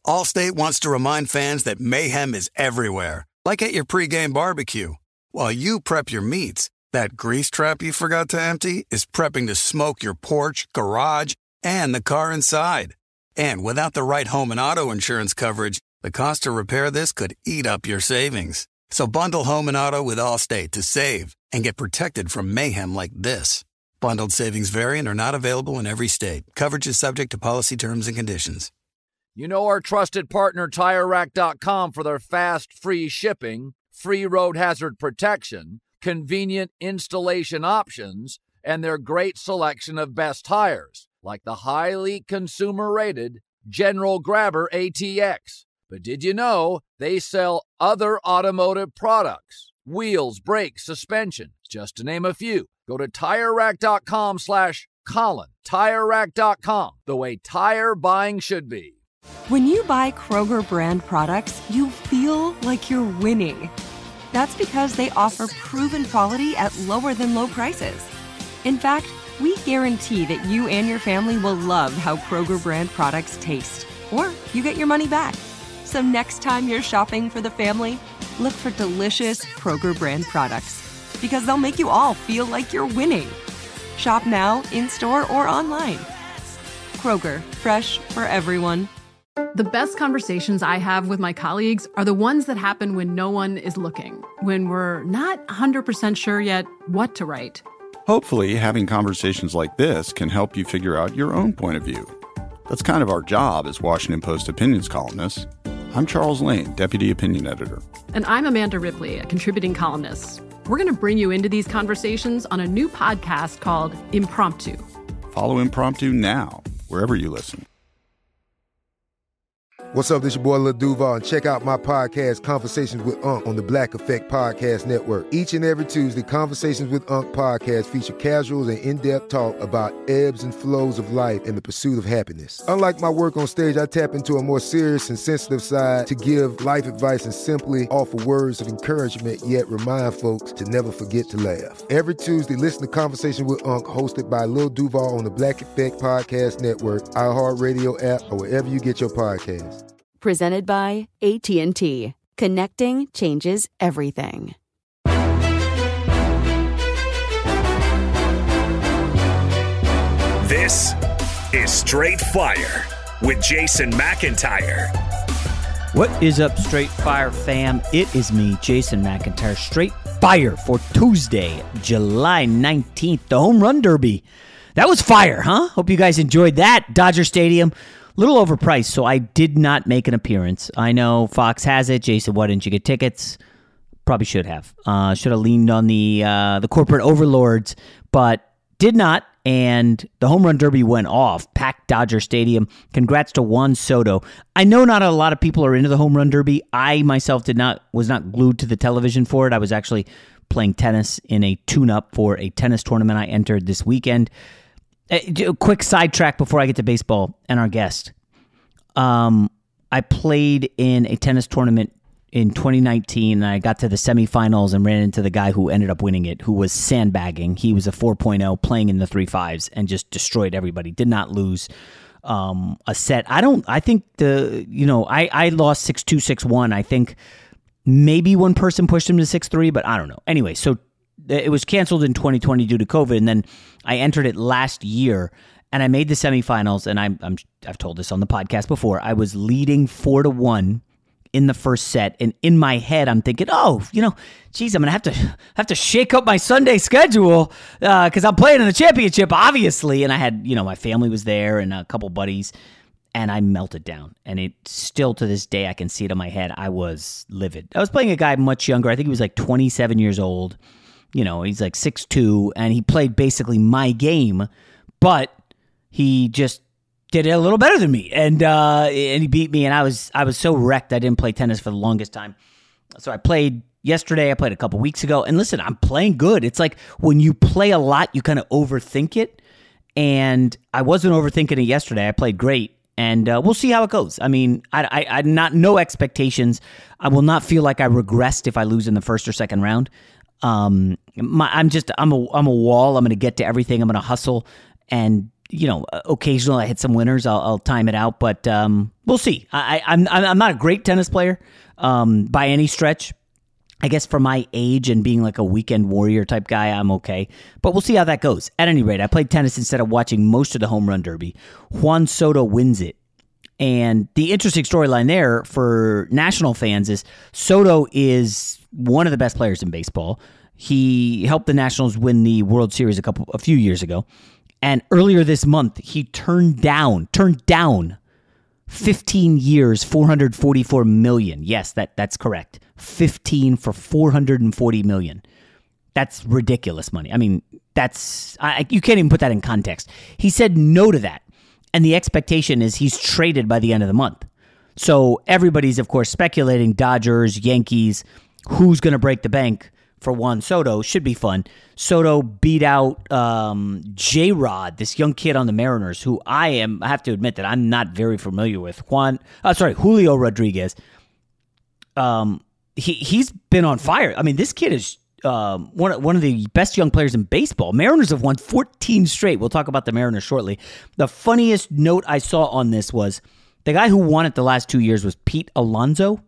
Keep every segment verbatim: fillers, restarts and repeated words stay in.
Allstate wants to remind fans that mayhem is everywhere, like at your pregame barbecue. While you prep your meats, that grease trap you forgot to empty is prepping to smoke your porch, garage, and the car inside. And without the right home and auto insurance coverage, the cost to repair this could eat up your savings. So bundle home and auto with Allstate to save and get protected from mayhem like this. Bundled savings vary and are not available in every state. Coverage is subject to policy terms and conditions. You know our trusted partner Tire Rack dot com for their fast, free shipping, free road hazard protection, convenient installation options, and their great selection of best tires, like the highly consumer-rated General Grabber A T X. But did you know they sell other automotive products? Wheels, brakes, suspension, just to name a few. Go to Tire Rack dot com slash Colin. Tire Rack dot com, the way tire buying should be. When you buy Kroger brand products, you feel like you're winning. That's because they offer proven quality at lower than low prices. In fact, we guarantee that you and your family will love how Kroger brand products taste, or you get your money back. So next time you're shopping for the family, look for delicious Kroger brand products, because they'll make you all feel like you're winning. Shop now, in-store, or online. Kroger, fresh for everyone. The best conversations I have with my colleagues are the ones that happen when no one is looking, when we're not one hundred percent sure yet what to write. Hopefully, having conversations like this can help you figure out your own point of view. That's kind of our job as Washington Post opinions columnists. I'm Charles Lane, Deputy Opinion Editor. And I'm Amanda Ripley, a contributing columnist. We're going to bring you into these conversations on a new podcast called Impromptu. Follow Impromptu now, wherever you listen. What's up, this your boy Lil Duval, and check out my podcast, Conversations with Unc, on the Black Effect Podcast Network. Each and every Tuesday, Conversations with Unc podcast feature casual and in-depth talk about ebbs and flows of life and the pursuit of happiness. Unlike my work on stage, I tap into a more serious and sensitive side to give life advice and simply offer words of encouragement, yet remind folks to never forget to laugh. Every Tuesday, listen to Conversations with Unc, hosted by Lil Duval on the Black Effect Podcast Network, iHeartRadio app, or wherever you get your podcasts. Presented by A T and T. Connecting changes everything. This is Straight Fire with Jason McIntyre. What is up, Straight Fire fam? It is me, Jason McIntyre. Straight Fire for Tuesday, July nineteenth, the Home Run Derby. That was fire, huh? Hope you guys enjoyed that. Dodger Stadium. Little overpriced, so I did not make an appearance. I know Fox has it. Jason, why didn't you get tickets? Probably should have. Uh, should have leaned on the uh, the corporate overlords, but did not. And the Home Run Derby went off. Packed Dodger Stadium. Congrats to Juan Soto. I know not a lot of people are into the Home Run Derby. I myself did not was not glued to the television for it. I was actually playing tennis in a tune-up for a tennis tournament I entered this weekend. A quick sidetrack before I get to baseball and our guest. Um, I played in a tennis tournament in twenty nineteen, and I got to the semifinals and ran into the guy who ended up winning it, who was sandbagging. He was a four point oh playing in the three fives and just destroyed everybody. Did not lose um, a set. I don't, I think the, you know, I, I lost six two, six one. I think maybe one person pushed him to six three, but I don't know. Anyway, so it was canceled in twenty twenty due to COVID, and then I entered it last year, and I made the semifinals, and I'm, I'm I've told this on the podcast before. I was leading four to one in the first set, and in my head, I'm thinking, oh, you know, geez, I'm gonna have to have to shake up my Sunday schedule because uh, I'm playing in the championship, obviously. And I had, you know, my family was there and a couple buddies, and I melted down. And it still to this day, I can see it in my head. I was livid. I was playing a guy much younger. I think he was like twenty-seven years old. You know, he's like six two, and he played basically my game, but he just did it a little better than me, and uh, and he beat me, and I was I was so wrecked I didn't play tennis for the longest time. So I played yesterday, I played a couple weeks ago, and listen, I'm playing good. It's like when you play a lot, you kind of overthink it, and I wasn't overthinking it yesterday. I played great, and uh, we'll see how it goes. I mean, I, I, I not no expectations. I will not feel like I regressed if I lose in the first or second round. Um, my, I'm just I'm a I'm a wall. I'm going to get to everything. I'm going to hustle and you know, occasionally I hit some winners. I'll, I'll time it out, but um, we'll see. I, I'm I'm not a great tennis player um, by any stretch. I guess for my age and being like a weekend warrior type guy, I'm okay. But we'll see how that goes. At any rate, I played tennis instead of watching most of the home run derby. Juan Soto wins it. And the interesting storyline there for national fans is Soto is one of the best players in baseball. He helped the Nationals win the World Series a couple, a few years ago. And earlier this month, he turned down, turned down fifteen years, four hundred forty-four million dollars. Yes, that, that's correct. fifteen for four hundred forty million dollars. That's ridiculous money. I mean, that's I, you can't even put that in context. He said no to that. And the expectation is he's traded by the end of the month. So everybody's, of course, speculating Dodgers, Yankees, who's going to break the bank for Juan Soto. Should be fun. Soto beat out um, J-Rod, this young kid on the Mariners, who I am, I have to admit that I'm not very familiar with. Juan, uh, sorry, Julio Rodriguez. Um, he, he's been on fire. I mean, this kid is um, one, one of the best young players in baseball. Mariners have won fourteen straight. We'll talk about the Mariners shortly. The funniest note I saw on this was the guy who won it the last two years was Pete Alonso.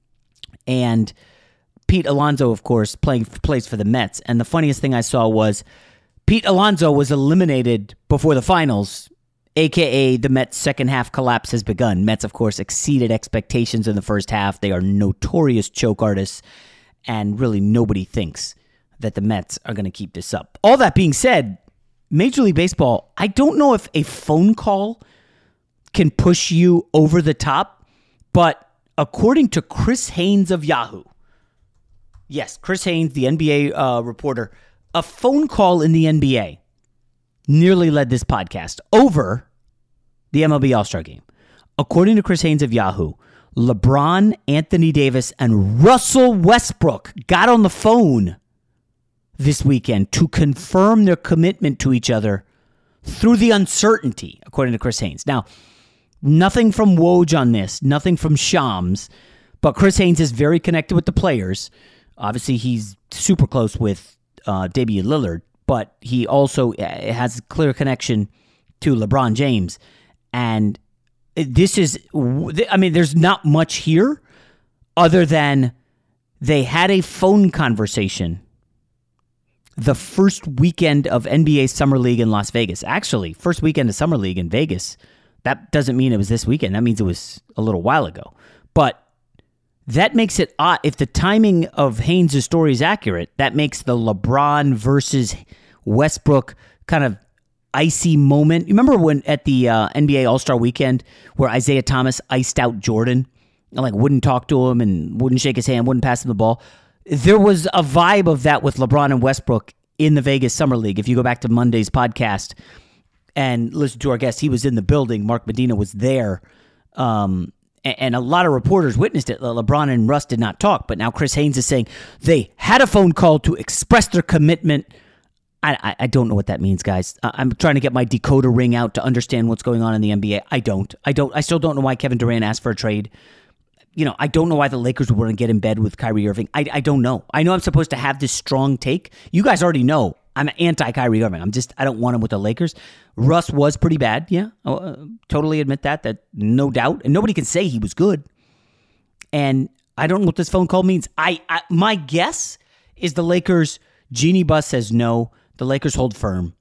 And Pete Alonso, of course, playing plays for the Mets. And the funniest thing I saw was Pete Alonso was eliminated before the finals, a k a the Mets' second half collapse has begun. Mets, of course, exceeded expectations in the first half. They are notorious choke artists, and really nobody thinks that the Mets are going to keep this up. All that being said, Major League Baseball, I don't know if a phone call can push you over the top, but according to Chris Haynes of Yahoo, yes, Chris Haynes, the N B A uh, reporter, a phone call in the N B A nearly led this podcast over the M L B All-Star Game. According to Chris Haynes of Yahoo, LeBron, Anthony Davis, and Russell Westbrook got on the phone this weekend to confirm their commitment to each other through the uncertainty, according to Chris Haynes. Now, nothing from Woj on this, nothing from Shams, but Chris Haynes is very connected with the players. Obviously, he's super close with uh, Damian Lillard, but he also has a clear connection to LeBron James. And this is, I mean, there's not much here other than they had a phone conversation the first weekend of N B A Summer League in Las Vegas. Actually, first weekend of Summer League in Vegas. That doesn't mean it was this weekend. That means it was a little while ago. But that makes it odd. If the timing of Haynes' story is accurate, that makes the LeBron versus Westbrook kind of icy moment. You remember when at the uh, N B A All-Star Weekend where Isaiah Thomas iced out Jordan and like wouldn't talk to him and wouldn't shake his hand, wouldn't pass him the ball? There was a vibe of that with LeBron and Westbrook in the Vegas Summer League. If you go back to Monday's podcast and listen to our guest, he was in the building. Mark Medina was there. Um, and a lot of reporters witnessed it. LeBron and Russ did not talk, but now Chris Haynes is saying they had a phone call to express their commitment. I, I, I don't know what that means, guys. I'm trying to get my decoder ring out to understand what's going on in the N B A. I don't. I don't. I still don't know why Kevin Durant asked for a trade. You know, I don't know why the Lakers would want to get in bed with Kyrie Irving. I, I don't know. I know I'm supposed to have this strong take. You guys already know I'm anti-Kyrie Irving. I'm just, I don't want him with the Lakers. Russ was pretty bad. Yeah, uh, totally admit that. That no doubt. And nobody can say he was good. And I don't know what this phone call means. I, I my guess is the Lakers, Jeannie Buss says no. The Lakers hold firm.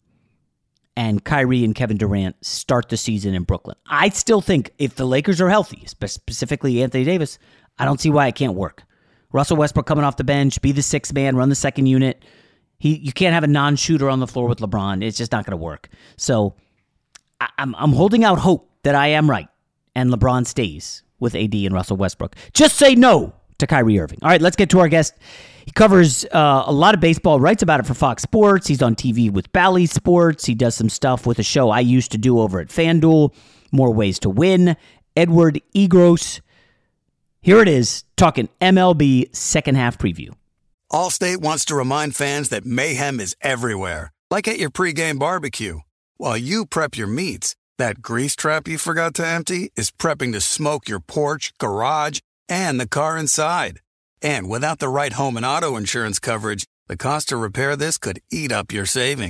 And Kyrie and Kevin Durant start the season in Brooklyn. I still think if the Lakers are healthy, specifically Anthony Davis, I don't see why it can't work. Russell Westbrook coming off the bench, be the sixth man, run the second unit. He, you can't have a non-shooter on the floor with LeBron. It's just not going to work. So I, I'm, I'm holding out hope that I am right and LeBron stays with A D and Russell Westbrook. Just say no to Kyrie Irving. All right, let's get to our guest. He covers uh, a lot of baseball, writes about it for Fox Sports. He's on T V with Bally Sports. He does some stuff with a show I used to do over at FanDuel, More Ways to Win. Edward Egros. Here it is, talking M L B second half preview. Allstate wants to remind fans that mayhem is everywhere, like at your pregame barbecue. While you prep your meats, that grease trap you forgot to empty is prepping to smoke your porch, garage, and the car inside. And without the right home and auto insurance coverage, the cost to repair this could eat up your savings.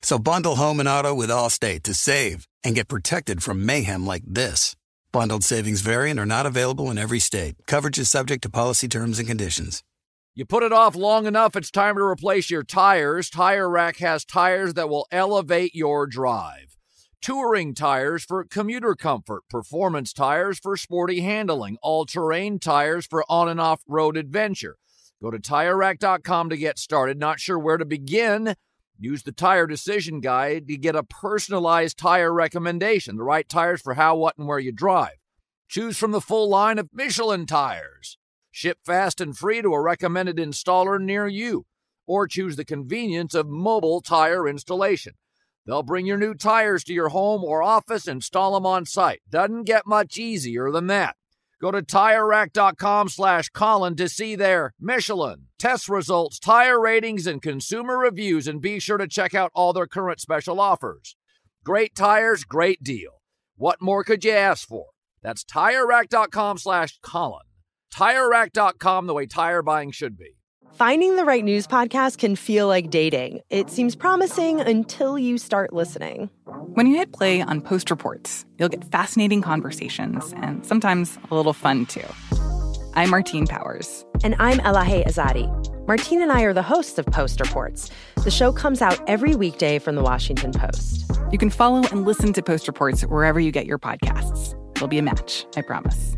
So bundle home and auto with Allstate to save and get protected from mayhem like this. Bundled savings vary and are not available in every state. Coverage is subject to policy terms and conditions. You put it off long enough, it's time to replace your tires. Tire Rack has tires that will elevate your drive. Touring tires for commuter comfort, performance tires for sporty handling, all-terrain tires for on- and off-road adventure. Go to Tire Rack dot com to get started. Not sure where to begin? Use the Tire Decision Guide to get a personalized tire recommendation, the right tires for how, what, and where you drive. Choose from the full line of Michelin tires. Ship fast and free to a recommended installer near you. Or choose the convenience of mobile tire installation. They'll bring your new tires to your home or office and install them on site. Doesn't get much easier than that. Go to Tire Rack dot com slash Colin to see their Michelin, test results, tire ratings, and consumer reviews, and be sure to check out all their current special offers. Great tires, great deal. What more could you ask for? That's Tire Rack dot com slash Colin. Tire Rack dot com, the way tire buying should be. Finding the right news podcast can feel like dating. It seems promising until you start listening. When you hit play on Post Reports, you'll get fascinating conversations and sometimes a little fun, too. I'm Martine Powers. And I'm Elahe Azadi. Martine and I are the hosts of Post Reports. The show comes out every weekday from The Washington Post. You can follow and listen to Post Reports wherever you get your podcasts. It'll be a match, I promise.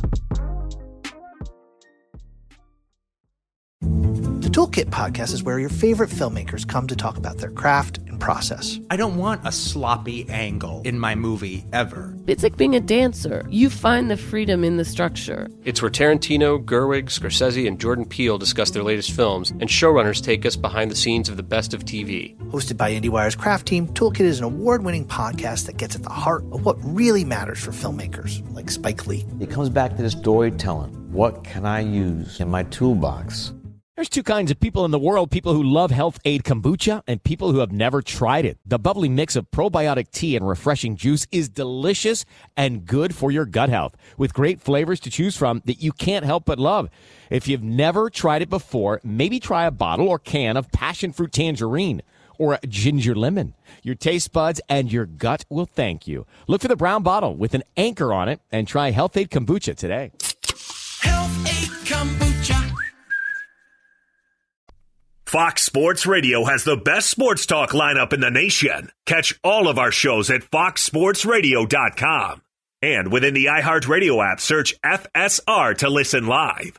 The Toolkit podcast is where your favorite filmmakers come to talk about their craft and process. I don't want a sloppy angle in my movie ever. It's like being a dancer. You find the freedom in the structure. It's where Tarantino, Gerwig, Scorsese, and Jordan Peele discuss their latest films, and showrunners take us behind the scenes of the best of T V. Hosted by IndieWire's craft team, Toolkit is an award-winning podcast that gets at the heart of what really matters for filmmakers, like Spike Lee. It comes back to the storytelling. What can I use in my toolbox? There's two kinds of people in the world, people who love Health Aid Kombucha and people who have never tried it. The bubbly mix of probiotic tea and refreshing juice is delicious and good for your gut health, with great flavors to choose from that you can't help but love. If you've never tried it before, maybe try a bottle or can of passion fruit tangerine or a ginger lemon. Your taste buds and your gut will thank you. Look for the brown bottle with an anchor on it and try Health Aid Kombucha today. Health Aid Kombucha. Fox Sports Radio has the best sports talk lineup in the nation. Catch all of our shows at fox sports radio dot com. And within the iHeartRadio app, search F S R to listen live.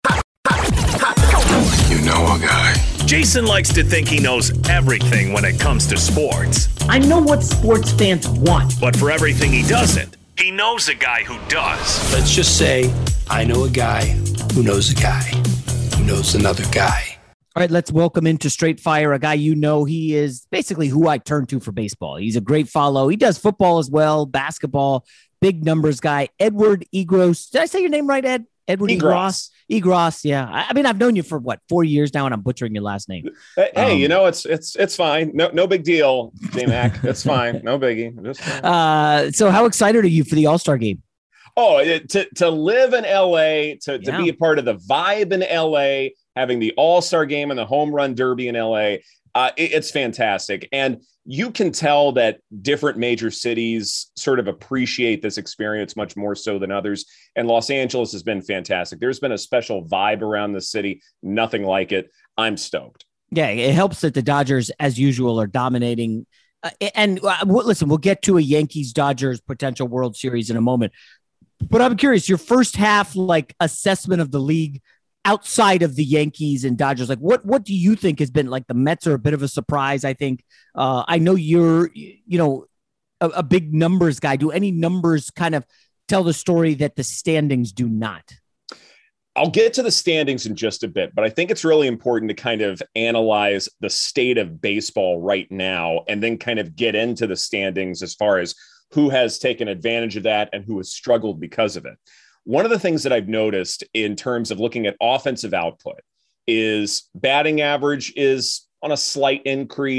You know a guy. Jason likes to think he knows everything when it comes to sports. I know what sports fans want. But for everything he doesn't, he knows a guy who does. Let's just say I know a guy who knows a guy who knows another guy. All right, let's welcome into Straight Fire a guy you know. He is basically who I turn to for baseball. He's a great follow. He does football as well, basketball, big numbers guy. Edward Egros. Did I say your name right, Ed? Edward Egros. Egros, yeah. I, I mean, I've known you for what, four years now, and I'm butchering your last name. Hey, um, you know, it's it's it's fine. No, no big deal, J-Mac. It's fine. No biggie. Just uh, so, how excited are you for the All-Star game? Oh, it, to to live in L A, to to Yeah. be a part of the vibe in L A, having the All-Star game and the Home Run Derby in L A, uh, it, it's fantastic. And you can tell that different major cities sort of appreciate this experience much more so than others. And Los Angeles has been fantastic. There's been a special vibe around the city. Nothing like it. I'm stoked. Yeah, it helps that the Dodgers, as usual, are dominating. Uh, and uh, w- listen, we'll get to a Yankees-Dodgers potential World Series in a moment. But I'm curious, your first half, like, assessment of the league outside of the Yankees and Dodgers, like, what what do you think has been, like, the Mets are a bit of a surprise, I think. Uh, I know you're, you know, a, a big numbers guy. Do any numbers kind of tell the story that the standings do not? I'll get to the standings in just a bit, but I think it's really important to kind of analyze the state of baseball right now and then kind of get into the standings as far as who has taken advantage of that and who has struggled because of it. One of the things that I've noticed in terms of looking at offensive output is batting average is on a slight increase.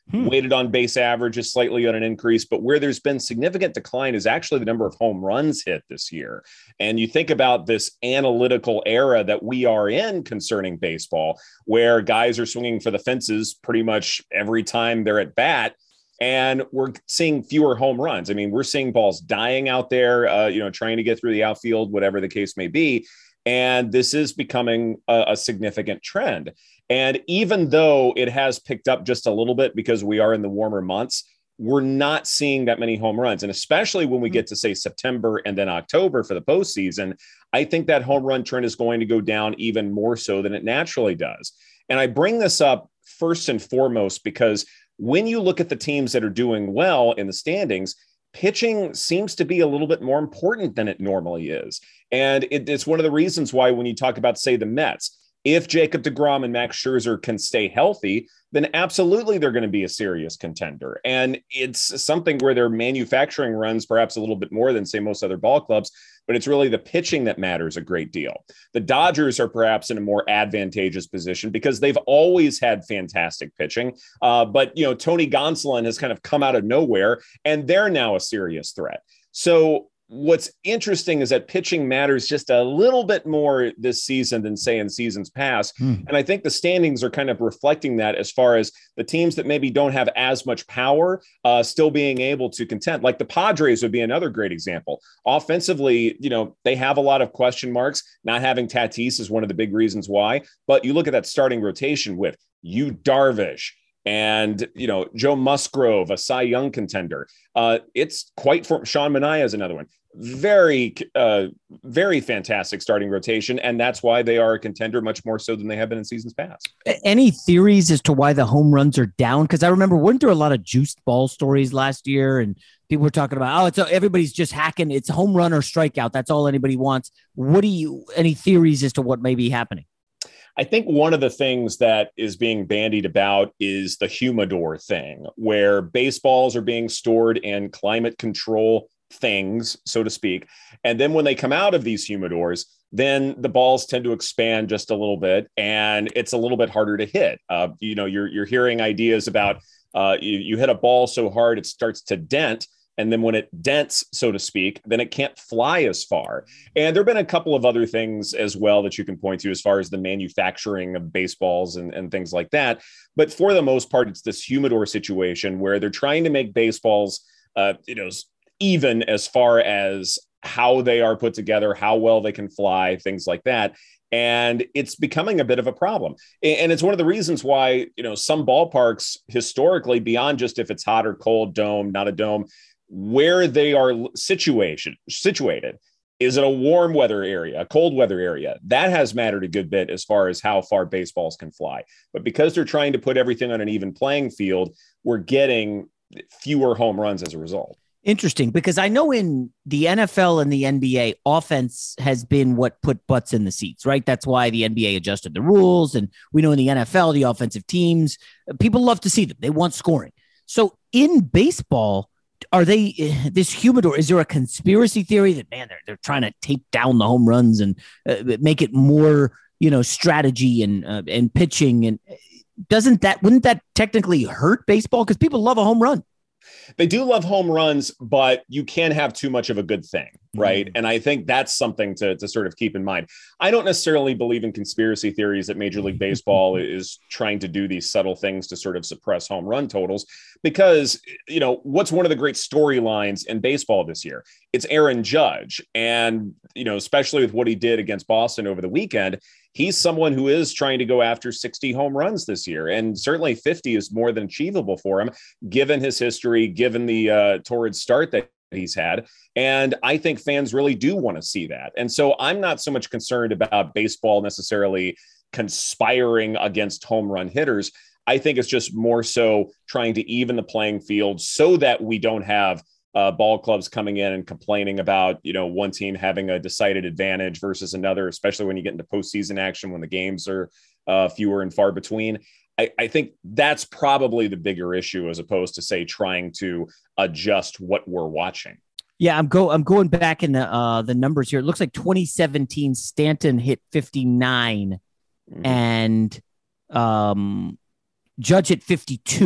Hmm. Weighted on base average is slightly on an increase, but where there's been significant decline is actually the number of home runs hit this year. And you think about this analytical era that we are in concerning baseball, where guys are swinging for the fences pretty much every time they're at bat. And we're seeing fewer home runs. I mean, we're seeing balls dying out there, uh, you know, trying to get through the outfield, whatever the case may be. And this is becoming a, a significant trend. And even though it has picked up just a little bit because we are in the warmer months, we're not seeing that many home runs. And especially when we get to, say, September and then October for the postseason, I think that home run trend is going to go down even more so than it naturally does. And I bring this up first and foremost because when you look at the teams that are doing well in the standings, pitching seems to be a little bit more important than it normally is. And it, it's one of the reasons why when you talk about, say, the Mets, if Jacob deGrom and Max Scherzer can stay healthy, then absolutely they're going to be a serious contender. And it's something where they're manufacturing runs perhaps a little bit more than, say, most other ball clubs, but it's really the pitching that matters a great deal. The Dodgers are perhaps in a more advantageous position because they've always had fantastic pitching. Uh, but, you know, Tony Gonsolin has kind of come out of nowhere, and they're now a serious threat. So what's interesting is that pitching matters just a little bit more this season than, say, in seasons past. Hmm. And I think the standings are kind of reflecting that as far as the teams that maybe don't have as much power uh, still being able to contend. Like the Padres would be another great example. Offensively, you know, they have a lot of question marks. Not having Tatis is one of the big reasons why. But you look at that starting rotation with Yu Darvish, and, you know, Joe Musgrove, a Cy Young contender. Uh, it's quite for Sean Manaea is another one. Very, uh, very fantastic starting rotation. And that's why they are a contender much more so than they have been in seasons past. Any theories as to why the home runs are down? Because I remember, weren't there a lot of juiced ball stories last year? And people were talking about, oh, it's a, everybody's just hacking. It's home run or strikeout. That's all anybody wants. What do you, any theories as to what may be happening? I think one of the things that is being bandied about is the humidor thing, where baseballs are being stored in climate control things, so to speak. And then when they come out of these humidors, then the balls tend to expand just a little bit, and it's a little bit harder to hit. Uh, you know, you're you're hearing ideas about uh, you, you hit a ball so hard it starts to dent. And then when it dents, so to speak, then it can't fly as far. And there have been a couple of other things as well that you can point to as far as the manufacturing of baseballs and, and things like that. But for the most part, it's this humidor situation where they're trying to make baseballs, uh, you know, even as far as how they are put together, how well they can fly, things like that. And it's becoming a bit of a problem. And it's one of the reasons why, you know, some ballparks historically, beyond just if it's hot or cold, dome, not a dome, where they are situation, situated, is it a warm weather area, a cold weather area? That has mattered a good bit as far as how far baseballs can fly. But because they're trying to put everything on an even playing field, we're getting fewer home runs as a result. Interesting, because I know in the N F L and the N B A, offense has been what put butts in the seats, right? That's why the N B A adjusted the rules. And we know in the N F L, the offensive teams, people love to see them. They want scoring. So in baseball, are they this humidor? Is there a conspiracy theory that, man, they're, they're trying to tape down the home runs and uh, make it more, you know, strategy and uh, and pitching? And doesn't that, wouldn't that technically hurt baseball? Because people love a home run. They do love home runs, but you can't have too much of a good thing, right? Mm. And I think that's something to, to sort of keep in mind. I don't necessarily believe in conspiracy theories that Major League Baseball is trying to do these subtle things to sort of suppress home run totals, because, you know, what's one of the great storylines in baseball this year? It's Aaron Judge. And, you know, especially with what he did against Boston over the weekend, he's someone who is trying to go after sixty home runs this year. And certainly fifty is more than achievable for him, given his history, given the uh, torrid start that he's had. And I think fans really do want to see that. And so I'm not so much concerned about baseball necessarily conspiring against home run hitters. I think it's just more so trying to even the playing field so that we don't have Uh, ball clubs coming in and complaining about, you know, one team having a decided advantage versus another, especially when you get into postseason action, when the games are uh, fewer and far between. I, I think that's probably the bigger issue, as opposed to, say, trying to adjust what we're watching. Yeah, I'm go. I'm going back in the uh, the numbers here. It looks like twenty seventeen Stanton hit fifty-nine, mm-hmm. and um, Judge hit fifty-two.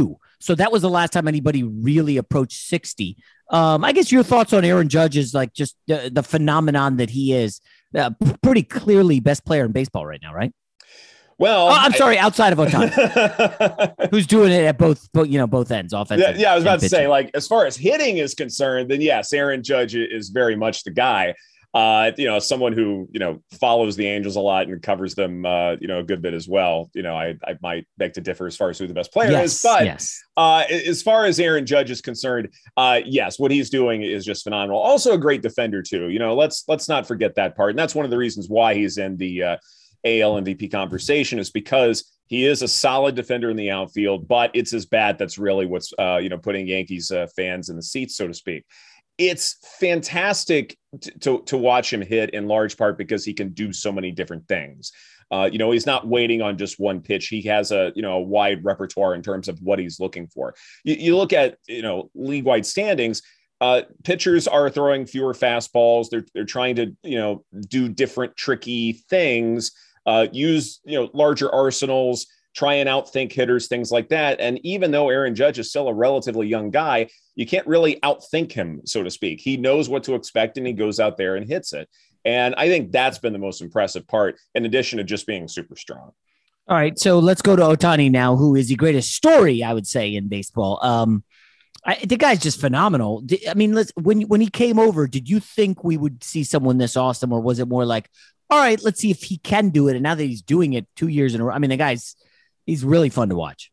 So that was the last time anybody really approached sixty. Um, I guess your thoughts on Aaron Judge is like just the, the phenomenon that he is. Uh, pretty clearly best player in baseball right now, right? Well, oh, I'm I, sorry, outside of Ohtani, who's doing it at both, both, you know, both ends, offensive. Yeah, yeah I was about to pitching. say, like, as far as hitting is concerned, then yes, Aaron Judge is very much the guy. Uh, you know, someone who, you know, follows the Angels a lot and covers them, uh, you know, a good bit as well. You know, I, I might beg to differ as far as who the best player yes, is, but yes. uh, as far as Aaron Judge is concerned, uh, yes, what he's doing is just phenomenal. Also a great defender too. You know, let's, let's not forget that part. And that's one of the reasons why he's in the uh, A L M V P conversation, is because he is a solid defender in the outfield, but it's his bat that's really what's, uh, you know, putting Yankees uh, fans in the seats, so to speak. It's fantastic to, to, to watch him hit, in large part because he can do so many different things. Uh, you know, he's not waiting on just one pitch. He has a, you know, a wide repertoire in terms of what he's looking for. You, you look at, you know, league-wide standings, uh, pitchers are throwing fewer fastballs. They're, they're trying to, you know, do different tricky things, uh, use, you know, larger arsenals, try and outthink hitters, things like that. And even though Aaron Judge is still a relatively young guy, you can't really outthink him, so to speak. He knows what to expect and he goes out there and hits it. And I think that's been the most impressive part, in addition to just being super strong. All right, so let's go to Ohtani now, who is the greatest story, I would say, in baseball. Um, I, the guy's just phenomenal. I mean, let's, when, when he came over, did you think we would see someone this awesome, or was it more like, all right, let's see if he can do it? And now that he's doing it two years in a row, I mean, the guy's, he's really fun to watch.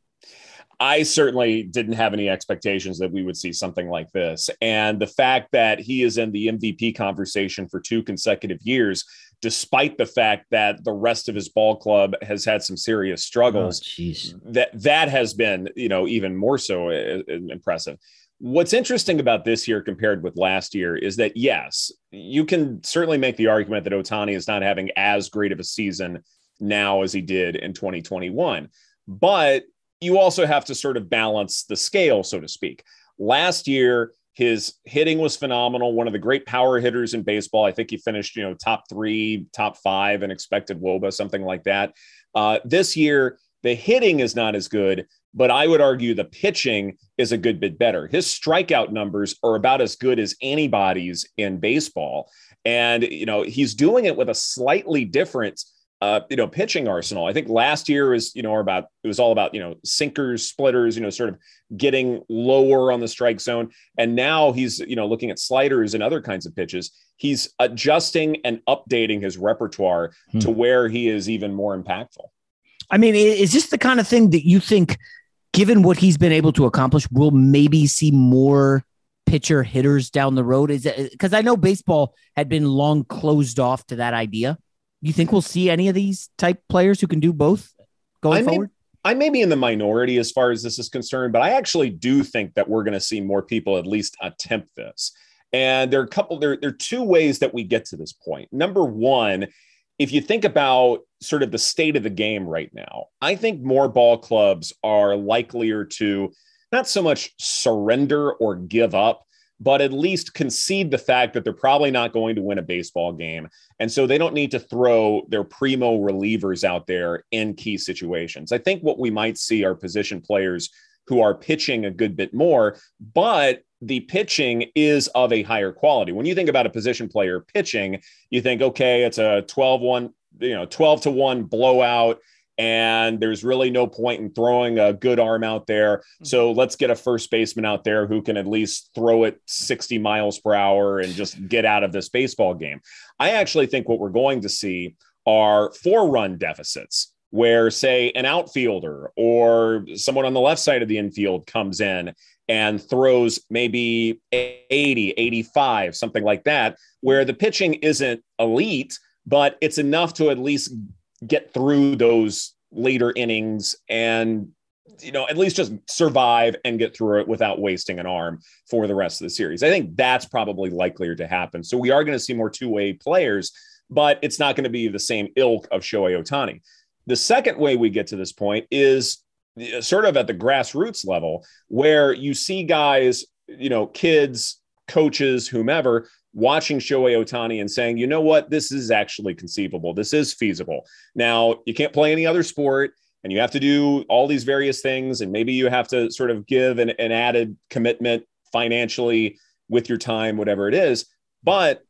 I certainly didn't have any expectations that we would see something like this. And the fact that he is in the M V P conversation for two consecutive years, despite the fact that the rest of his ball club has had some serious struggles, oh, that that has been, you know, even more so uh, impressive. What's interesting about this year compared with last year is that, yes, you can certainly make the argument that Ohtani is not having as great of a season now as he did in twenty twenty-one. But you also have to sort of balance the scale, so to speak. Last year, his hitting was phenomenal. One of the great power hitters in baseball. I think he finished, you know, top three, top five in expected W O B A, something like that. Uh, this year, the hitting is not as good, but I would argue the pitching is a good bit better. His strikeout numbers are about as good as anybody's in baseball. And, you know, he's doing it with a slightly different Uh, you know, pitching arsenal. I think last year was, you know, about, it was all about, you know, sinkers, splitters, you know, sort of getting lower on the strike zone. And now he's, you know, looking at sliders and other kinds of pitches. He's adjusting and updating his repertoire hmm. to where he is even more impactful. I mean, is this the kind of thing that you think, given what he's been able to accomplish, we'll maybe see more pitcher hitters down the road? Is it, because I know baseball had been long closed off to that idea. You think we'll see any of these type players who can do both going I may, forward? I may be in the minority as far as this is concerned, but I actually do think that we're going to see more people at least attempt this. And there are a couple, there, there are two ways that we get to this point. Number one, if you think about sort of the state of the game right now, I think more ball clubs are likelier to not so much surrender or give up, but at least concede the fact that they're probably not going to win a baseball game. And so they don't need to throw their primo relievers out there in key situations. I think what we might see are position players who are pitching a good bit more, but the pitching is of a higher quality. When you think about a position player pitching, you think, okay, it's a twelve one, you know, twelve to one blowout, and there's really no point in throwing a good arm out there. So let's get a first baseman out there who can at least throw it sixty miles per hour and just get out of this baseball game. I actually think what we're going to see are four-run deficits where, say, an outfielder or someone on the left side of the infield comes in and throws maybe eighty, eighty-five, something like that, where the pitching isn't elite, but it's enough to at least get through those later innings and, you know, at least just survive and get through it without wasting an arm for the rest of the series. I think that's probably likelier to happen. So we are going to see more two-way players, but it's not going to be the same ilk of Shohei Ohtani. The second way we get to this point is sort of at the grassroots level, where you see guys, you know, kids, coaches, whomever, watching Shohei Ohtani and saying, you know what, this is actually conceivable. This is feasible. Now, you can't play any other sport. and you have to do all these various things, and maybe you have to sort of give an, an added commitment financially with your time, whatever it is. But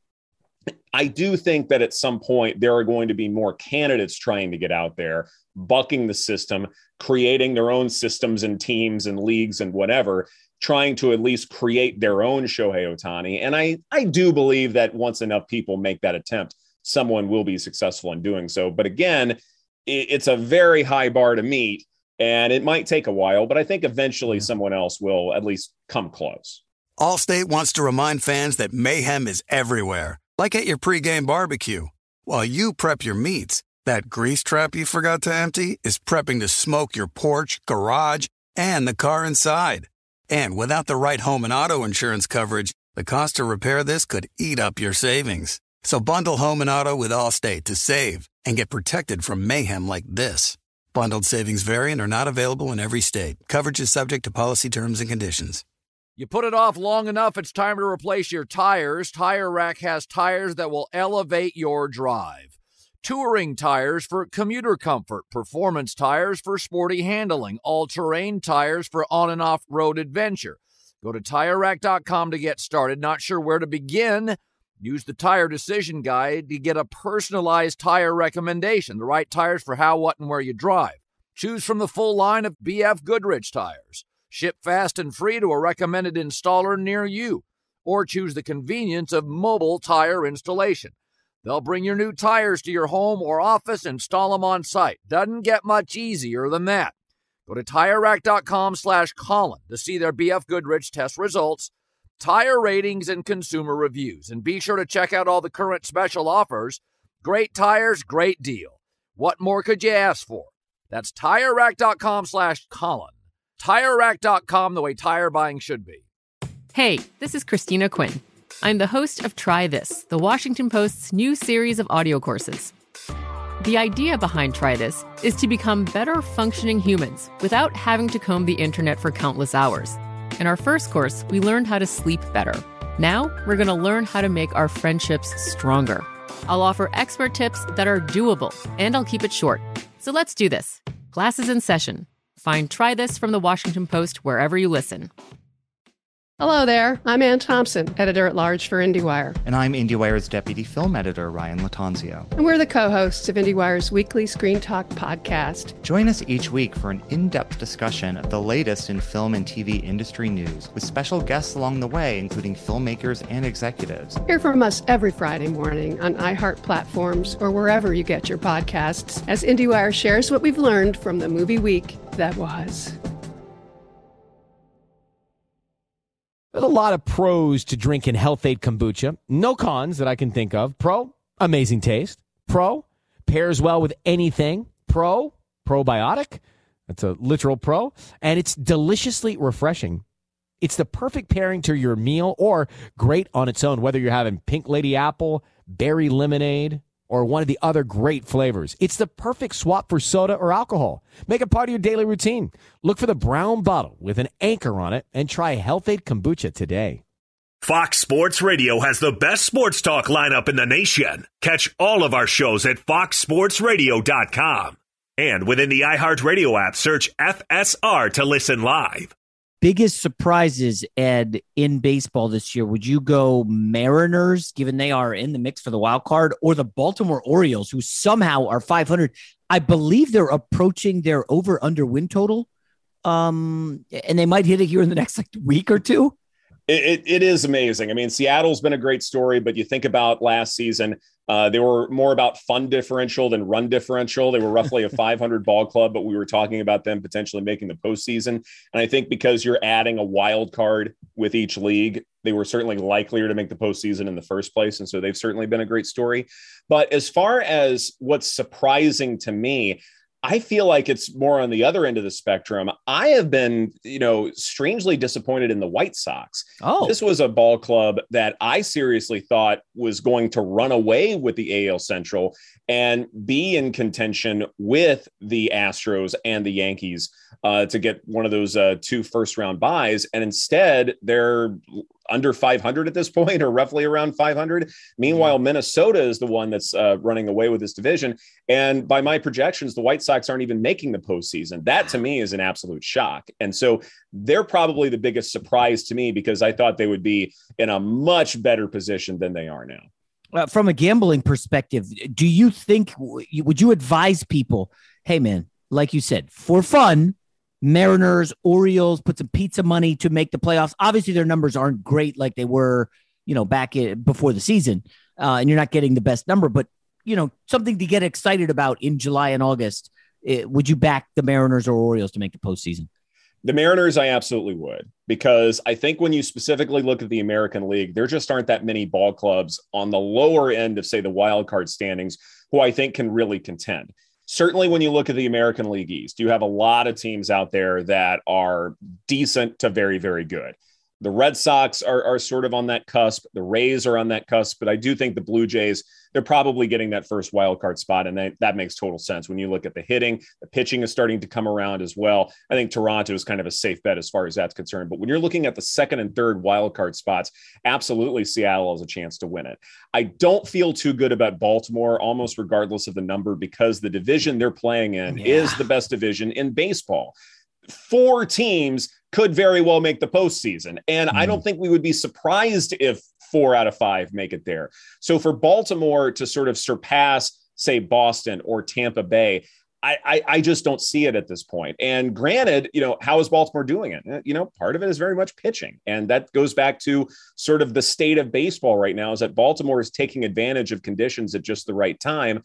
I do think that at some point there are going to be more candidates trying to get out there, bucking the system, creating their own systems and teams and leagues and whatever, trying to at least create their own Shohei Ohtani. And I, I do believe that once enough people make that attempt, someone will be successful in doing so. But again, it, it's a very high bar to meet, and it might take a while, but I think eventually yeah. someone else will at least come close. Allstate wants to remind fans that mayhem is everywhere, like at your pregame barbecue. While you prep your meats, that grease trap you forgot to empty is prepping to smoke your porch, garage, and the car inside. And without the right home and auto insurance coverage, the cost to repair this could eat up your savings. So bundle home and auto with Allstate to save and get protected from mayhem like this. Bundled savings vary and are not available in every state. Coverage is subject to policy terms and conditions. You put it off long enough, it's time to replace your tires. Tire Rack has tires that will elevate your drive. Touring tires for commuter comfort, performance tires for sporty handling, all-terrain tires for on- and off-road adventure. Go to Tire Rack dot com to get started. Not sure where to begin? Use the Tire Decision Guide to get a personalized tire recommendation, the right tires for how, what, and where you drive. Choose from the full line of B F Goodrich tires. Ship fast and free to a recommended installer near you. Or choose the convenience of mobile tire installation. They'll bring your new tires to your home or office, install them on site. Doesn't get much easier than that. Go to Tire Rack dot com slash Colin to see their B F Goodrich test results, tire ratings, and consumer reviews. And be sure to check out all the current special offers. Great tires, great deal. What more could you ask for? That's Tire Rack dot com slash Colin. Tire Rack dot com, the way tire buying should be. Hey, this is Christina Quinn. I'm the host of Try This, the Washington Post's new series of audio courses. The idea behind Try This is to become better functioning humans without having to comb the internet for countless hours. In our first course, we learned how to sleep better. Now, we're going to learn how to make our friendships stronger. I'll offer expert tips that are doable, and I'll keep it short. So let's do this. Class is in session. Find Try This from the Washington Post wherever you listen. Hello there. I'm Ann Thompson, editor-at-large for IndieWire. And I'm IndieWire's deputy film editor, Ryan Latanzio. And we're the co-hosts of IndieWire's weekly Screen Talk podcast. Join us each week for an in-depth discussion of the latest in film and T V industry news, with special guests along the way, including filmmakers and executives. Hear from us every Friday morning on iHeart platforms or wherever you get your podcasts, as IndieWire shares what we've learned from the movie week that was. There's a lot of pros to drinking Health-Ade kombucha. No cons that I can think of. Pro, amazing taste. Pro, pairs well with anything. Pro, probiotic. That's a literal pro. And it's deliciously refreshing. It's the perfect pairing to your meal or great on its own, whether you're having pink lady apple, berry lemonade, or one of the other great flavors. It's the perfect swap for soda or alcohol. Make it part of your daily routine. Look for the brown bottle with an anchor on it and try Health-Ade kombucha today. Fox Sports Radio has the best sports talk lineup in the nation. Catch all of our shows at fox sports radio dot com. And within the iHeartRadio app, search F S R to listen live. Biggest surprises, Ed, in baseball this year, would you go Mariners, given they are in the mix for the wild card, or the Baltimore Orioles, who somehow are five hundred? I believe they're approaching their over-under win total, um, and they might hit it here in the next like week or two. It, it, it is amazing. I mean, Seattle's been a great story, but you think about last season, uh, they were more about fun differential than run differential. They were roughly a five hundred ball club, but we were talking about them potentially making the postseason. And I think because you're adding a wild card with each league, they were certainly likelier to make the postseason in the first place. And so they've certainly been a great story. But as far as what's surprising to me, I feel like it's more on the other end of the spectrum. I have been, you know, strangely disappointed in the White Sox. Oh, this was a ball club that I seriously thought was going to run away with the A L Central and be in contention with the Astros and the Yankees uh, to get one of those uh, two first round buys. And instead, they're under five hundred at this point, or roughly around five hundred. Meanwhile, mm-hmm. Minnesota is the one that's uh, running away with this division. And by my projections, the White Sox aren't even making the postseason. That to me is an absolute shock. And so they're probably the biggest surprise to me, because I thought they would be in a much better position than they are now. Uh, from a gambling perspective, do you think, would you advise people, hey man, like you said, for fun, Mariners, Orioles, put some pizza money to make the playoffs? Obviously, their numbers aren't great like they were, you know, back in, before the season, uh, and you're not getting the best number. But, you know, something to get excited about in July and August. It, would you back the Mariners or Orioles to make the postseason? The Mariners, I absolutely would, because I think when you specifically look at the American League, there just aren't that many ball clubs on the lower end of, say, the wild card standings who I think can really contend. Certainly, when you look at the American League East, you have a lot of teams out there that are decent to very, very good. The Red Sox are, are sort of on that cusp. The Rays are on that cusp, but I do think the Blue Jays, they're probably getting that first wild card spot, and they, that makes total sense. When you look at the hitting, the pitching is starting to come around as well. I think Toronto is kind of a safe bet as far as that's concerned. But when you're looking at the second and third wild card spots, absolutely Seattle has a chance to win it. I don't feel too good about Baltimore, almost regardless of the number, because the division they're playing in yeah. is the best division in baseball. Four teams could very well make the postseason. And mm. I don't think we would be surprised if four out of five make it there. So for Baltimore to sort of surpass, say, Boston or Tampa Bay, I, I, I just don't see it at this point. And granted, you know, how is Baltimore doing it? You know, part of it is very much pitching. And that goes back to sort of the state of baseball right now, is that Baltimore is taking advantage of conditions at just the right time.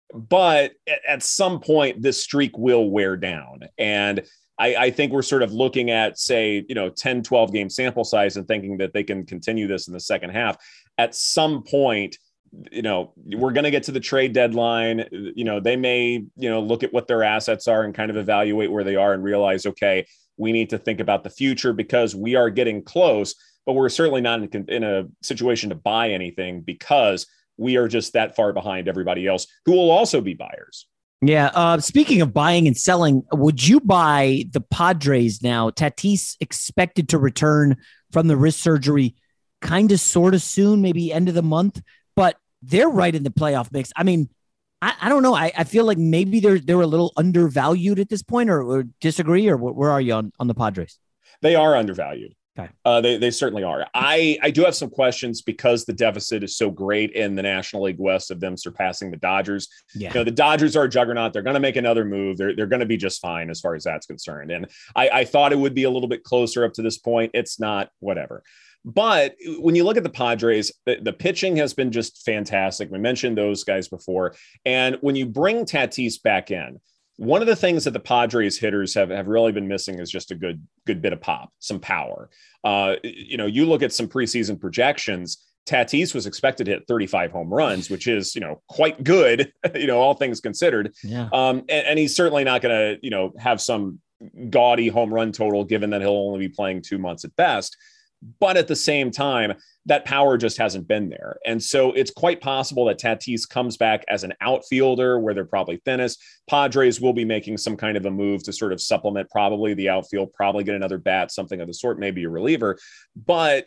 But at, at some point, this streak will wear down. And I, I think we're sort of looking at, say, you know, ten, twelve game sample size and thinking that they can continue this in the second half. At some point, you know, we're going to get to the trade deadline. You know, they may, you know, look at what their assets are and kind of evaluate where they are and realize, okay, we need to think about the future because we are getting close, but we're certainly not in, in a situation to buy anything because we are just that far behind everybody else who will also be buyers. Yeah. Uh, speaking of buying and selling, would you buy the Padres now? Tatis expected to return from the wrist surgery kind of sort of soon, maybe end of the month, but they're right in the playoff mix. I mean, I, I don't know. I, I feel like maybe they're they're a little undervalued at this point, or, or disagree, or where are you on, on the Padres? They are undervalued. Okay. Uh, they they certainly are. I, I do have some questions because the deficit is so great in the National League West of them surpassing the Dodgers. Yeah. You know, the Dodgers are a juggernaut. They're going to make another move. They're, they're going to be just fine as far as that's concerned. And I, I thought it would be a little bit closer up to this point. It's not, whatever. But when you look at the Padres, the, the pitching has been just fantastic. We mentioned those guys before. And when you bring Tatis back in, one of the things that the Padres hitters have, have really been missing is just a good, good bit of pop, some power. Uh, you know, you look at some preseason projections, Tatis was expected to hit thirty-five home runs, which is, you know, quite good, you know, all things considered. Yeah. Um, and, and he's certainly not going to, you know, have some gaudy home run total, given that he'll only be playing two months at best. But at the same time, that power just hasn't been there. And so it's quite possible that Tatis comes back as an outfielder where they're probably thinnest. Padres will be making some kind of a move to sort of supplement probably the outfield, probably get another bat, something of the sort, maybe a reliever. But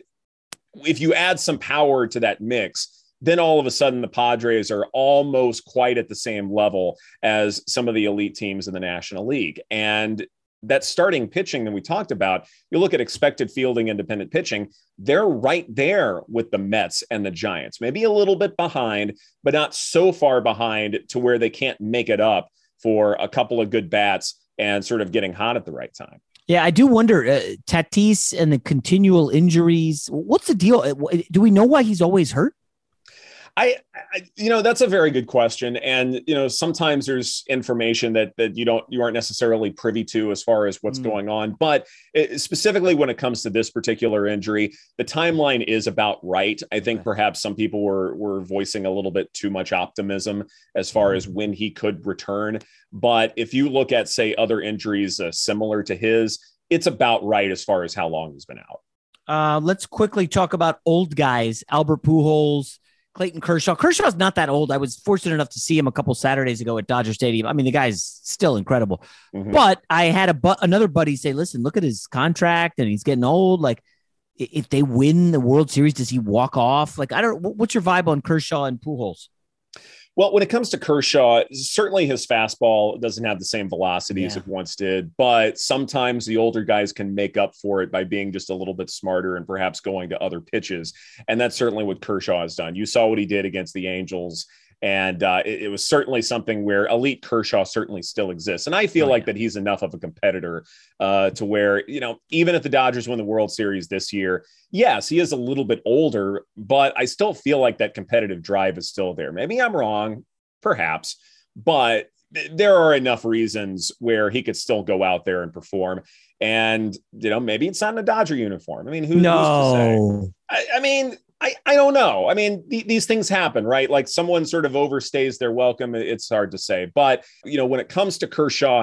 if you add some power to that mix, then all of a sudden the Padres are almost quite at the same level as some of the elite teams in the National League. And that starting pitching that we talked about, you look at expected fielding, independent pitching, they're right there with the Mets and the Giants, maybe a little bit behind, but not so far behind to where they can't make it up for a couple of good bats and sort of getting hot at the right time. Yeah, I do wonder, uh, Tatis and the continual injuries, what's the deal? Do we know why he's always hurt? I, I, you know, that's a very good question. And, you know, sometimes there's information that that you don't, you aren't necessarily privy to as far as what's mm. going on. But it, specifically when it comes to this particular injury, the timeline is about right. I think okay. perhaps some people were, were voicing a little bit too much optimism as far mm. as when he could return. But if you look at, say, other injuries uh, similar to his, it's about right as far as how long he's been out. Uh, let's quickly talk about old guys. Albert Pujols, Clayton Kershaw. Kershaw's not that old. I was fortunate enough to see him a couple Saturdays ago at Dodger Stadium. I mean, the guy's still incredible. Mm-hmm. But I had a bu- another buddy say, listen, look at his contract and he's getting old. Like, if they win the World Series, does he walk off? Like, I don't, what's your vibe on Kershaw and Pujols? Well, when it comes to Kershaw, certainly his fastball doesn't have the same velocity yeah. as it once did, but sometimes the older guys can make up for it by being just a little bit smarter and perhaps going to other pitches. And that's certainly what Kershaw has done. You saw what he did against the Angels. And uh, it, it was certainly something where elite Kershaw certainly still exists. And I feel oh, like yeah. that he's enough of a competitor uh, to where, you know, even if the Dodgers win the World Series this year, yes, he is a little bit older, but I still feel like that competitive drive is still there. Maybe I'm wrong, perhaps, but th- there are enough reasons where he could still go out there and perform. And, you know, maybe it's not in a Dodger uniform. I mean, who, no. who's to say? I, I mean, I, I don't know. I mean, th- these things happen, right? Like someone sort of overstays their welcome. It's hard to say. But, you know, when it comes to Kershaw,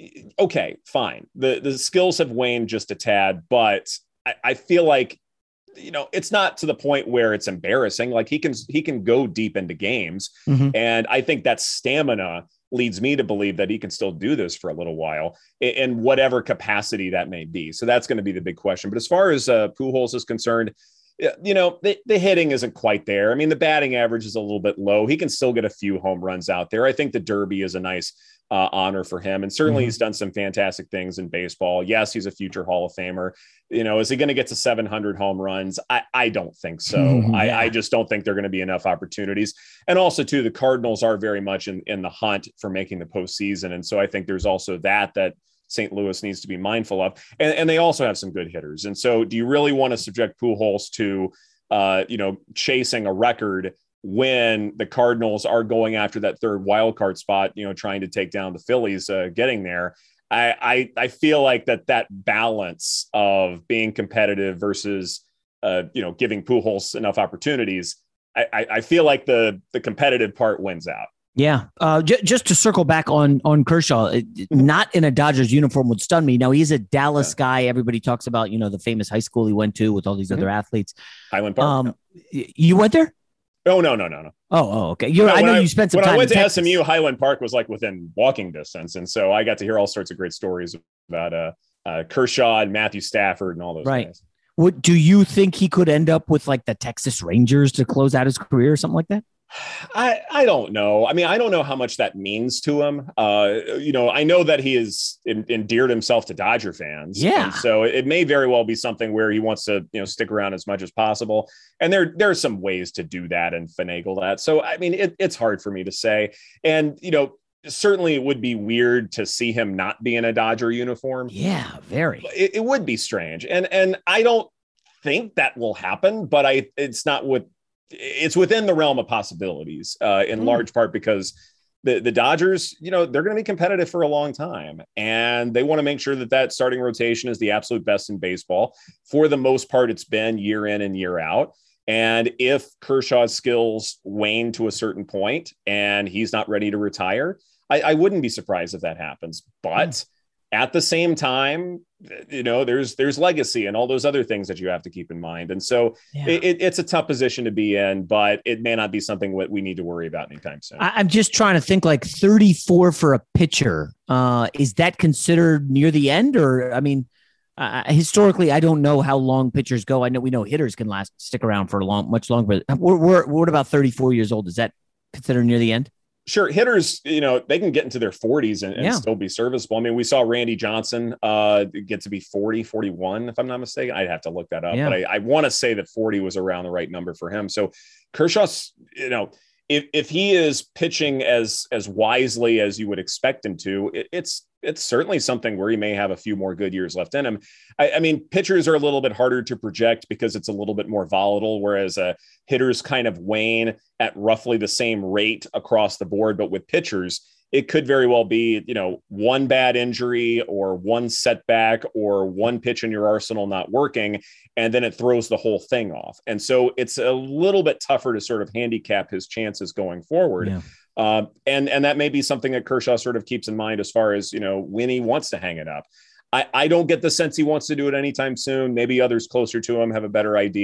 okay, fine. The the skills have waned just a tad, but I, I feel like, you know, it's not to the point where it's embarrassing. Like he can he can go deep into games. Mm-hmm. And I think that stamina leads me to believe that he can still do this for a little while in, in whatever capacity that may be. So that's going to be the big question. But as far as uh, Pujols is concerned, you know, the, the hitting isn't quite there. I mean, the batting average is a little bit low. He can still get a few home runs out there. I think the Derby is a nice uh, honor for him. And certainly mm-hmm. he's done some fantastic things in baseball. Yes, he's a future Hall of Famer. You know, is he going to get to seven hundred home runs? I, I don't think so. Mm-hmm. I, I just don't think there are going to be enough opportunities. And also, too, the Cardinals are very much in, in the hunt for making the postseason. And so I think there's also that, that Saint Louis needs to be mindful of. And, and they also have some good hitters. And so do you really want to subject Pujols to, uh, you know, chasing a record when the Cardinals are going after that third wild card spot, you know, trying to take down the Phillies, uh, getting there? I, I, I feel like that that balance of being competitive versus, uh, you know, giving Pujols enough opportunities, I, I, I feel like the the competitive part wins out. Yeah. Uh, j- just to circle back on on Kershaw, it, not in a Dodgers uniform would stun me. Now, he's a Dallas yeah. guy. Everybody talks about, you know, the famous high school he went to with all these mm-hmm. other athletes. Highland Park. Um, yeah. You went there? Oh, no, no, no, no. Oh, oh okay. You're, no, I know I, you spent some when time When I went to Texas. S M U, Highland Park was like within walking distance. And so I got to hear all sorts of great stories about uh, uh, Kershaw and Matthew Stafford and all those right. guys. What, do you think he could end up with like the Texas Rangers to close out his career or something like that? I, I don't know. I mean, I don't know how much that means to him. Uh, you know, I know that he has en- endeared himself to Dodger fans. Yeah. And so it may very well be something where he wants to, you know, stick around as much as possible. And there, there are some ways to do that and finagle that. So, I mean, it, it's hard for me to say. And, you know, certainly it would be weird to see him not be in a Dodger uniform. Yeah, very. It, it would be strange. And, and I don't think that will happen, but I, it's not what, it's within the realm of possibilities uh, in mm. large part because the, the Dodgers, you know, they're going to be competitive for a long time and they want to make sure that that starting rotation is the absolute best in baseball. For the most part, it's been year in and year out. And if Kershaw's skills wane to a certain point and he's not ready to retire, I, I wouldn't be surprised if that happens. But mm. at the same time, you know, there's there's legacy and all those other things that you have to keep in mind. And so yeah. it, it's a tough position to be in, but it may not be something that we need to worry about anytime soon. I'm just trying to think like thirty-four for a pitcher. Uh, is that considered near the end? Or, I mean, uh, historically, I don't know how long pitchers go. I know we know hitters can last, stick around for a long, much longer. But we're, we're, what about thirty-four years old? Is that considered near the end? Sure. Hitters, you know, they can get into their forties and, and yeah. still be serviceable. I mean, we saw Randy Johnson uh, get to be forty, forty-one, if I'm not mistaken. I'd have to look that up, yeah. but I, I want to say that forty was around the right number for him. So Kershaw's, you know, if, if he is pitching as, as wisely as you would expect him to, it, it's, it's certainly something where he may have a few more good years left in him. I, I mean, pitchers are a little bit harder to project because it's a little bit more volatile, whereas uh, hitters kind of wane at roughly the same rate across the board. But with pitchers, it could very well be, you know, one bad injury or one setback or one pitch in your arsenal not working, and then it throws the whole thing off. And so it's a little bit tougher to sort of handicap his chances going forward. Yeah. Uh, and, and that may be something that Kershaw sort of keeps in mind as far as, you know, when he wants to hang it up. I, I don't get the sense he wants to do it anytime soon. Maybe others closer to him have a better idea.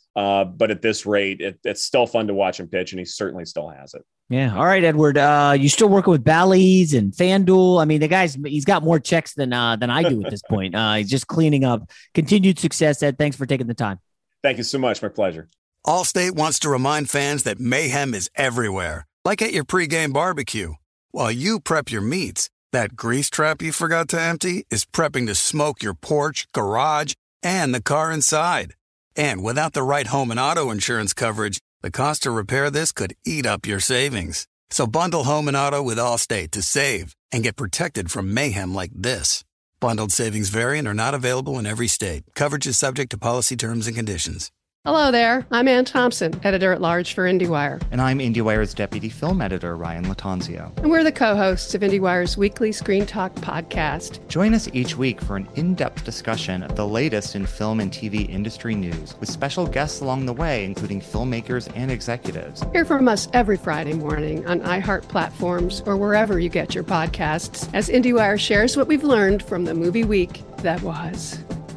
Uh, but at this rate, it, it's still fun to watch him pitch, and he certainly still has it. Yeah. All right, Edward. Uh, you still working with Bally's and FanDuel? I mean, the guy's he's got more checks than uh, than I do at this point. Uh, he's just cleaning up. Continued success, Ed. Thanks for taking the time. Thank you so much. My pleasure. Allstate wants to remind fans that mayhem is everywhere, like at your pregame barbecue. While you prep your meats, that grease trap you forgot to empty is prepping to smoke your porch, garage, and the car inside. And without the right home and auto insurance coverage, the cost to repair this could eat up your savings. So bundle home and auto with Allstate to save and get protected from mayhem like this. Bundled savings vary and are not available in every state. Coverage is subject to policy terms and conditions. Hello there. I'm Ann Thompson, editor-at-large for IndieWire. And I'm IndieWire's deputy film editor, Ryan Latanzio. And we're the co-hosts of IndieWire's weekly Screen Talk podcast. Join us each week for an in-depth discussion of the latest in film and T V industry news, with special guests along the way, including filmmakers and executives. Hear from us every Friday morning on iHeart platforms or wherever you get your podcasts, as IndieWire shares what we've learned from the movie week that was.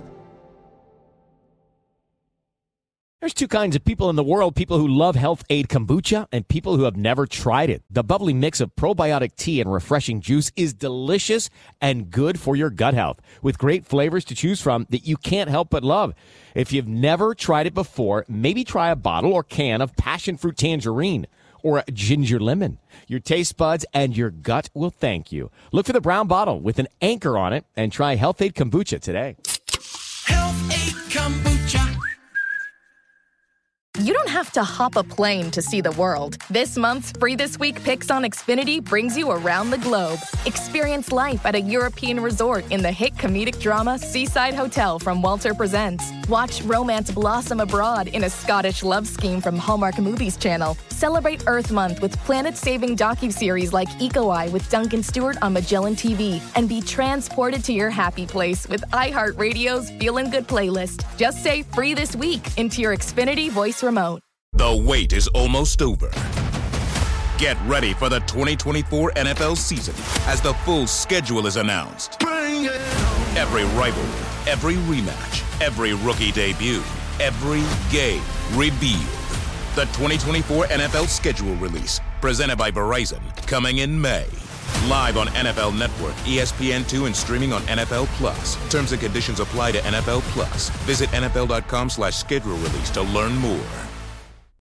There's two kinds of people in the world, people who love Health Aid Kombucha and people who have never tried it. The bubbly mix of probiotic tea and refreshing juice is delicious and good for your gut health, with great flavors to choose from that you can't help but love. If you've never tried it before, maybe try a bottle or can of passion fruit tangerine or a ginger lemon. Your taste buds and your gut will thank you. Look for the brown bottle with an anchor on it and try Health Aid Kombucha today. Health Aid Kombucha. You don't have to hop a plane to see the world. This month's Free This Week Picks on Xfinity brings you around the globe. Experience life at a European resort in the hit comedic drama Seaside Hotel from Walter Presents. Watch romance blossom abroad in a Scottish love scheme from Hallmark Movies Channel. Celebrate Earth Month with planet-saving docuseries like Eco Eye with Duncan Stewart on Magellan T V. And be transported to your happy place with iHeartRadio's Feelin' Good playlist. Just say Free This Week into your Xfinity voice remote. The wait is almost over. Get ready for the twenty twenty-four N F L season as the full schedule is announced. Bring it on. Every rivalry, every rematch, every rookie debut, every game revealed. The twenty twenty-four N F L schedule release, presented by Verizon, coming in May. Live on N F L Network, E S P N two, and streaming on N F L Plus. Terms and conditions apply to N F L Plus. Visit N F L dot com slash schedule release to learn more.